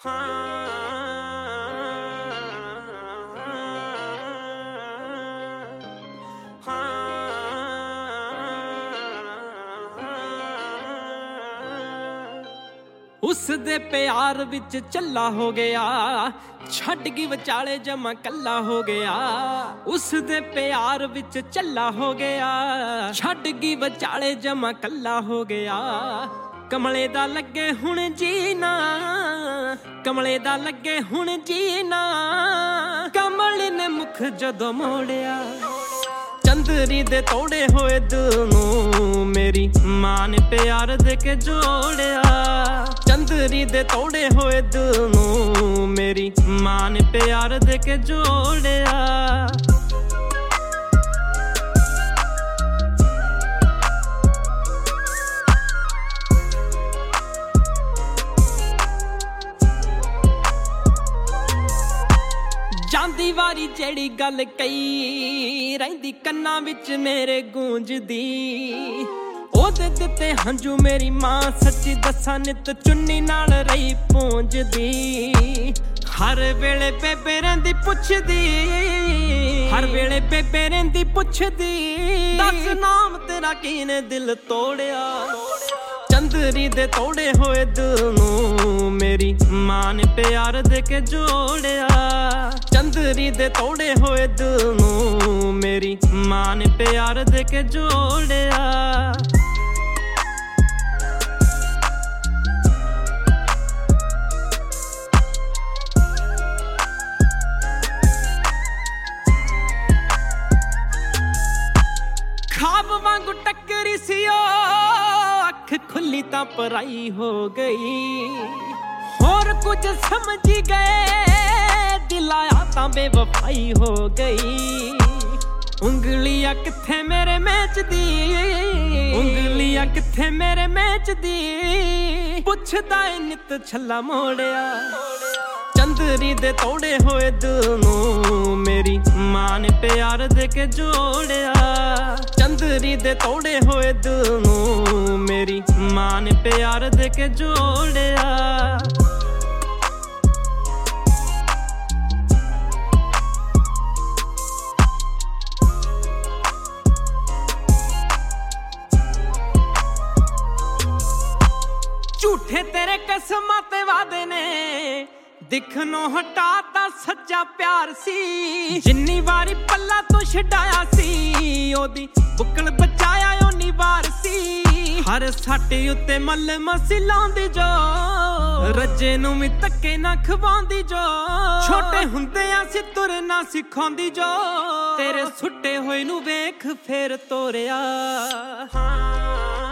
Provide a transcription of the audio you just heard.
उस दे प्यार विच चला हो गया, छड़ गई विचाले जमा कला हो गया। उस दे प्यार विच चला हो गया, छड़ गई विचाले जमा कला हो गया। कमले दा लगे हुण जीना, कमले दा लगे हुण जीना। कमल ने मुख जदों मोड़िया, चंदरी दे तोड़े होए दिल नूं मेरी मां ने प्यार दे के जोड़िया। चंदरी दे तोड़े होए दिल नूं मेरी मां ने प्यार दे के जोड़िया। ਜਾਂਦੀ ਵਾਰੀ ਜਿਹੜੀ ਗੱਲ ਕਈ ਰਹਿੰਦੀ ਕੰਨਾਂ ਵਿੱਚ ਮੇਰੇ ਗੂੰਜਦੀ। ਉਹਦੇ ਦਿੱਤੇ ਹੰਝੂ ਮੇਰੀ ਮਾਂ ਸੱਚੀ ਦੱਸਾਂ ਨਿਤ ਚੁੰਨੀ ਨਾਲ ਰਹੀ ਪੂੰਝਦੀ। ਹਰ ਵੇਲੇ ਬੇਬੇ ਰਹਿੰਦੀ ਪੁੱਛਦੀ, ਹਰ ਵੇਲੇ ਬੇਬੇ ਰਹਿੰਦੀ ਪੁੱਛਦੀ। ਦੱਸ ਨਾਮ ਤੇਰਾ ਕਿਹਨੇ ਦਿਲ ਤੋੜਿਆ। चंदरी दे तोड़े होए दिल नूं मेरी मां ने प्यार दे के जोड़िया। चंदरी दे तोड़े होए दिल नूं मेरी मां ने प्यार दे के जोड़िया। खाब वांगू टक्करी सी अख खुली तां पराई हो गई। होर कुछ समझ गए दिलाया तां बेवफाई हो गई। उंगलियां किथे मेरे मैच दी, उंगलियां किथे मेरे मैच दी। पुछदा ए नित छल्ला मोड़िया। चंदरी दे तोड़े होए दिल नूं मेरी मां ने प्यार दे के जोड़िया। चंदरी दे तोड़े होए दिल नूं मेरी मां ने प्यार दे के जोड़िया। झूठे तेरे कसमां ते वादे ने दिखनों हटाता सच्चा प्यार सी। जिन्नी वारी पल्ला तो छड़ाया सी ओदी बुकल बचाया ओनी वार सी। हर साटे उत्ते मल मसी लांदी जो रज्जे नूं भी धक्के ना खवांदी जो। छोटे हुंदे असीं तुरना सिखांदी जो तेरे सुट्टे होए नूं वेख फेर तोरिया।